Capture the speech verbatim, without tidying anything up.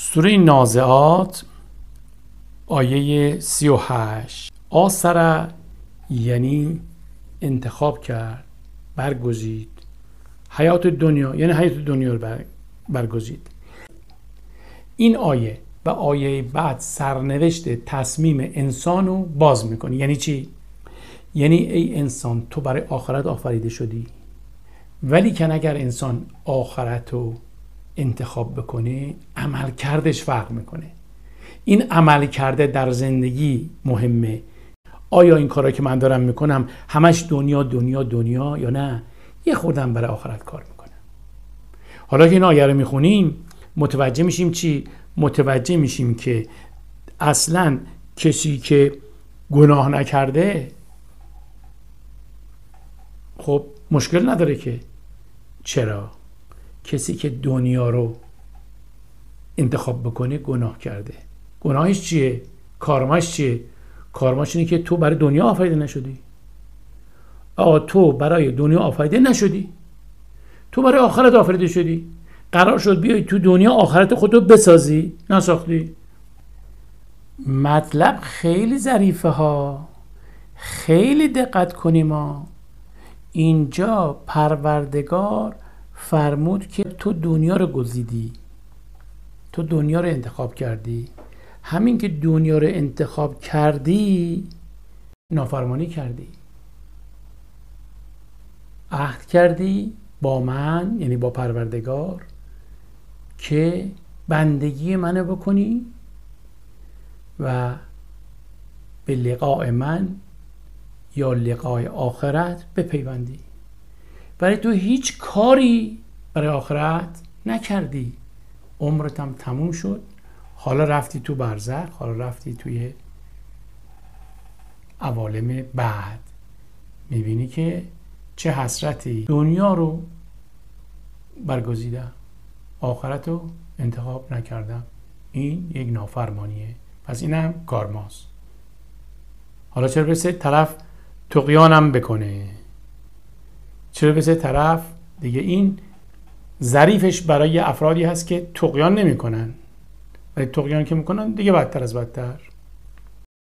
سوره نازعات آیه سی و هشت. آثر یعنی انتخاب کرد، برگزید. حیات دنیا یعنی حیات دنیا رو بر برگزید. این آیه و آیه بعد سرنوشت تصمیم انسان رو باز میکنه. یعنی چی؟ یعنی ای انسان، تو برای آخرت آفریده شدی، ولی که اگر انسان آخرت رو انتخاب بکنه، عمل کردش فرق میکنه. این عمل کرده در زندگی مهمه. آیا این کارا که من دارم میکنم همش دنیا دنیا دنیا یا نه یه خوردم برای آخرت کار میکنم؟ حالا که این آیه رو میخونیم متوجه میشیم چی؟ متوجه میشیم که اصلا کسی که گناه نکرده خب مشکل نداره که. چرا؟ کسی که دنیا رو انتخاب بکنه گناه کرده. گناهش چیه؟ کارماش چیه؟ کارماش اینه که تو برای دنیا آفریده نشدی. آقا تو برای دنیا آفریده نشدی، تو برای آخرت آفریده شدی. قرار شد بیای تو دنیا آخرت خودتو بسازی، نساختی. مطلب خیلی ظریفه ها، خیلی دقت کنیم ها. اینجا پروردگار فرمود که تو دنیا رو گزیدی، تو دنیا رو انتخاب کردی. همین که دنیا رو انتخاب کردی نافرمانی کردی، عهد کردی با من، یعنی با پروردگار، که بندگی منو بکنی و به لقاء من یا لقاء آخرت بپیوندی. برای تو هیچ کاری برای آخرت نکردی، عمرت هم تموم شد. حالا رفتی تو برزخ، حالا رفتی توی عوالم بعد، میبینی که چه حسرتی. دنیا رو برگزیدم، آخرت رو انتخاب نکردم. این یک نافرمانیه، پس اینم کارماست. حالا چرا بسه طرف طغیانم بکنه؟ چرا بسه طرف دیگه؟ این ظریفش برای افرادی هست که طغیان نمی کنن، ولی طغیان که میکنن دیگه بدتر از بدتر.